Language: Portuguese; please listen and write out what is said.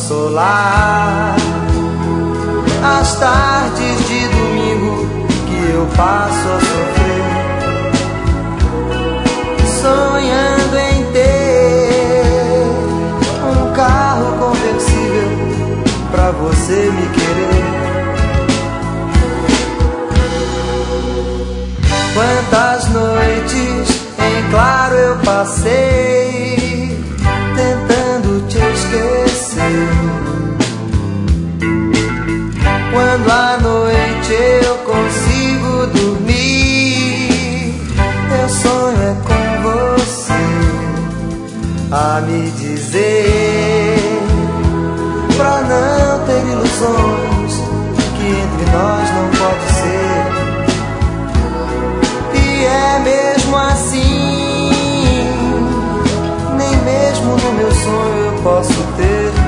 consolar as tardes de domingo que eu passo a sofrer, sonhando em ter um carro conversível pra você me querer. Quantas noites em claro eu passei tentando te esquecer. Quando à noite eu consigo dormir, meu sonho é com você a me dizer, pra não ter ilusões, que entre nós não pode ser. E é mesmo assim, nem mesmo no meu sonho eu posso ter